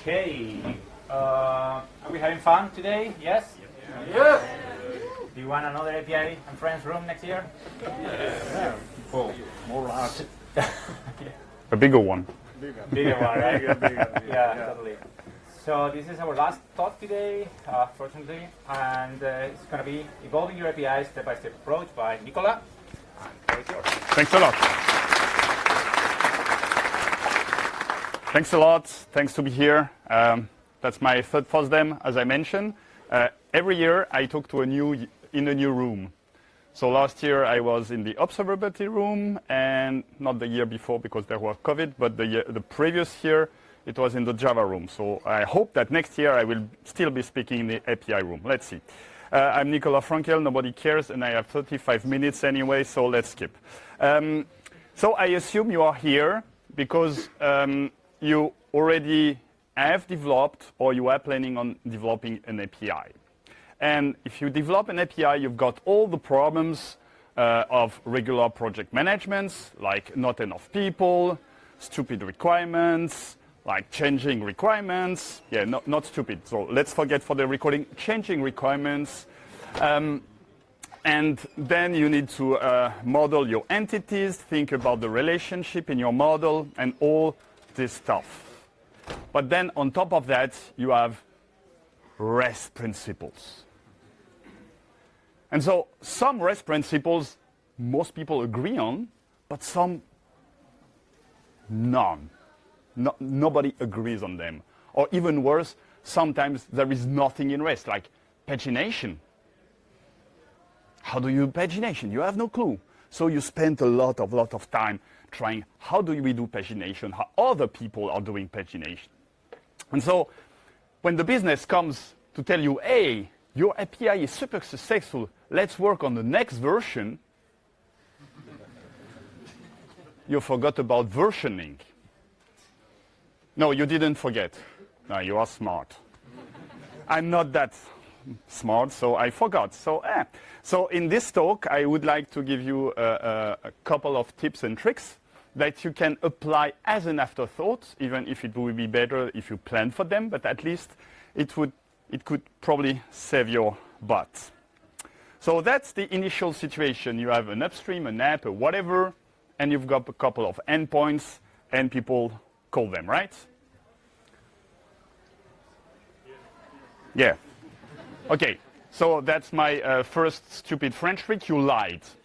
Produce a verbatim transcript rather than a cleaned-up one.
Okay. Uh, are we having fun today? Yes? Yes. Do you want another A P I and Friends room next year? Yeah. Cool. More art. A bigger one. Bigger. Bigger one, right? Bigger, bigger, bigger. Yeah, totally. So this is our last talk today, uh, fortunately, and uh, it's going to be evolving your A P I step-by-step approach by Nicola. And it's yours. Thanks a lot. Thanks a lot. Thanks to be here. Um, that's my third FOSDEM, as I mentioned. Uh, every year I talk to a new in a new room. So last year I was in the observability room, and not the year before because there was COVID, but the year, the previous year it was in the Java room. So I hope that next year I will still be speaking in the A P I room. Let's see. Uh, I'm Nicola Frankel. Nobody cares, and I have thirty-five minutes anyway, so let's skip. Um, so I assume you are here because um, you already have developed or you are planning on developing an A P I. And if you develop an A P I, you've got all the problems uh, of regular project management, like not enough people, stupid requirements, like changing requirements. Yeah, not, not stupid. So let's forget for the recording, changing requirements. Um, and then you need to uh, model your entities, think about the relationship in your model, and all this stuff. But then on top of that, you have REST principles. And so some REST principles most people agree on, but some none. No, nobody agrees on them. Or even worse, sometimes there is nothing in REST, like pagination. How do you do pagination? You have no clue. So you spend a lot of lot of time trying, how do we do pagination? How other people are doing pagination. And so when the business comes to tell you, hey, your A P I is super successful, let's work on the next version, you forgot about versioning. No, you didn't forget. No, you are smart. I'm not that smart, so I forgot. So, eh. so in this talk, I would like to give you a, a, a couple of tips and tricks that you can apply as an afterthought, even if it would be better if you plan for them, but at least it would, it could probably save your butt. So that's the initial situation. You have an upstream, an app, or whatever, and you've got a couple of endpoints, and people call them, right? Yeah. Okay, so that's my uh, first stupid French trick. You lied.